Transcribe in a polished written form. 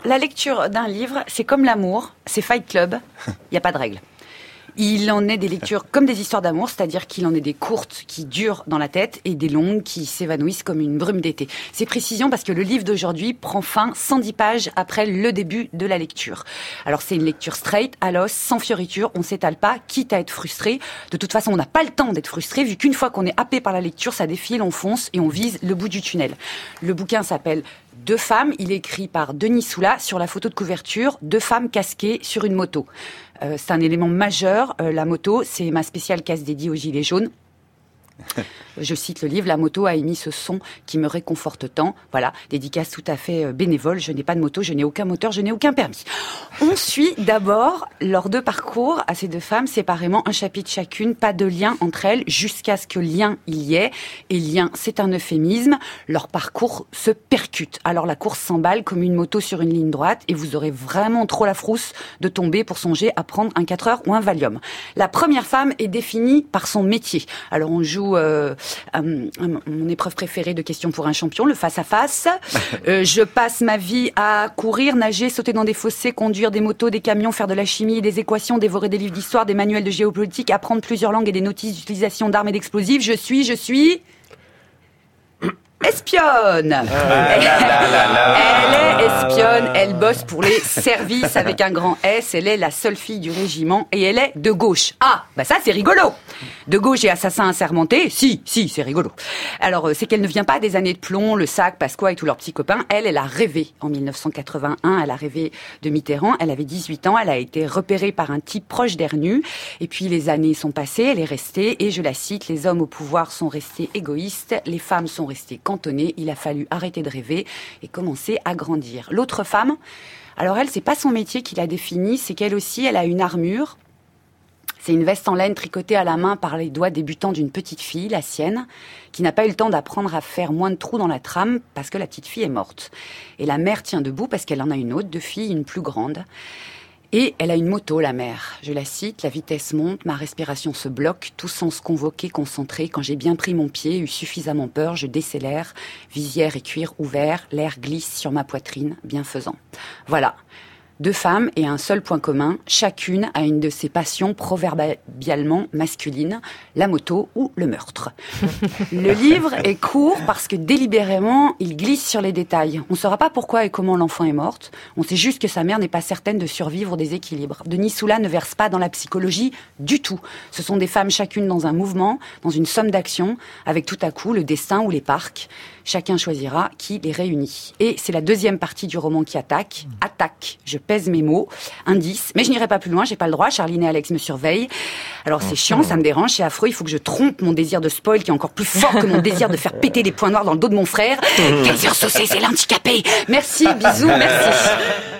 la lecture d'un livre, c'est comme l'amour, c'est Fight Club, il n'y a pas de règle. Il en est des lectures comme des histoires d'amour, c'est-à-dire qu'il en est des courtes qui durent dans la tête et des longues qui s'évanouissent comme une brume d'été. C'est précision parce que le livre d'aujourd'hui prend fin 110 pages après le début de la lecture. Alors c'est une lecture straight, à l'os, sans fioriture, on s'étale pas, quitte à être frustré. De toute façon, on n'a pas le temps d'être frustré, vu qu'une fois qu'on est happé par la lecture, ça défile, on fonce et on vise le bout du tunnel. Le bouquin s'appelle Deux femmes, il est écrit par Denis Soula. Sur la photo de couverture, deux femmes casquées sur une moto. C'est un élément majeur, la moto, c'est ma spéciale case dédiée aux gilets jaunes. Je cite le livre, la moto a émis ce son qui me réconforte tant. Voilà, dédicace tout à fait bénévole. Je n'ai pas de moto, je n'ai aucun moteur, je n'ai aucun permis. On suit d'abord leurs deux parcours à ces deux femmes séparément, un chapitre chacune, pas de lien entre elles, jusqu'à ce que lien il y ait. Et lien, c'est un euphémisme. Leur parcours se percute. Alors la course s'emballe comme une moto sur une ligne droite et vous aurez vraiment trop la frousse de tomber pour songer à prendre un 4 heures ou un Valium. La première femme est définie par son métier. Alors on joue mon épreuve préférée de questions pour un champion, le face-à-face. Je passe ma vie à courir, nager, sauter dans des fossés, conduire des motos, des camions, faire de la chimie, des équations, dévorer des livres d'histoire, des manuels de géopolitique, apprendre plusieurs langues et des notices d'utilisation d'armes et d'explosifs. Je suis... espionne. Elle est espionne, elle bosse pour les services avec un grand S, elle est la seule fille du régiment et elle est de gauche. Ah, bah ça c'est rigolo. De gauche et assassin assermenté, si, c'est rigolo. Alors c'est qu'elle ne vient pas des années de plomb, le sac, Pasqua et tous leurs petits copains. Elle a rêvé en 1981, elle a rêvé de Mitterrand, elle avait 18 ans, elle a été repérée par un type proche d'Ernu et puis les années sont passées, elle est restée et je la cite, les hommes au pouvoir sont restés égoïstes, les femmes sont restées cantonnées, il a fallu arrêter de rêver et commencer à grandir. L'autre femme, alors elle, c'est pas son métier qui l'a définie, c'est qu'elle aussi, elle a une armure. C'est une veste en laine tricotée à la main par les doigts débutants d'une petite fille, la sienne, qui n'a pas eu le temps d'apprendre à faire moins de trous dans la trame parce que la petite fille est morte. Et la mère tient debout parce qu'elle en a une autre, deux filles, une plus grande. Et elle a une moto, la mère. Je la cite, la vitesse monte, ma respiration se bloque, tout sens convoqué, concentré. Quand j'ai bien pris mon pied, eu suffisamment peur, je décélère, visière et cuir ouvert, l'air glisse sur ma poitrine, bienfaisant. Voilà. Deux femmes et un seul point commun, chacune a une de ses passions proverbialement masculines, la moto ou le meurtre. Le livre est court parce que délibérément, il glisse sur les détails. On ne saura pas pourquoi et comment l'enfant est morte. On sait juste que sa mère n'est pas certaine de survivre au déséquilibre. Denis Soula ne verse pas dans la psychologie du tout. Ce sont des femmes chacune dans un mouvement, dans une somme d'actions, avec tout à coup le destin ou les parcs. Chacun choisira qui les réunit. Et c'est la deuxième partie du roman qui attaque. Attaque. Je pèse mes mots. Indice. Mais je n'irai pas plus loin, j'ai pas le droit. Charline et Alex me surveillent. Alors c'est chiant, ça me dérange, c'est affreux. Il faut que je trompe mon désir de spoil qui est encore plus fort que mon désir de faire péter des points noirs dans le dos de mon frère. Kaiser Saucé, c'est l'handicapé. Merci, bisous, merci.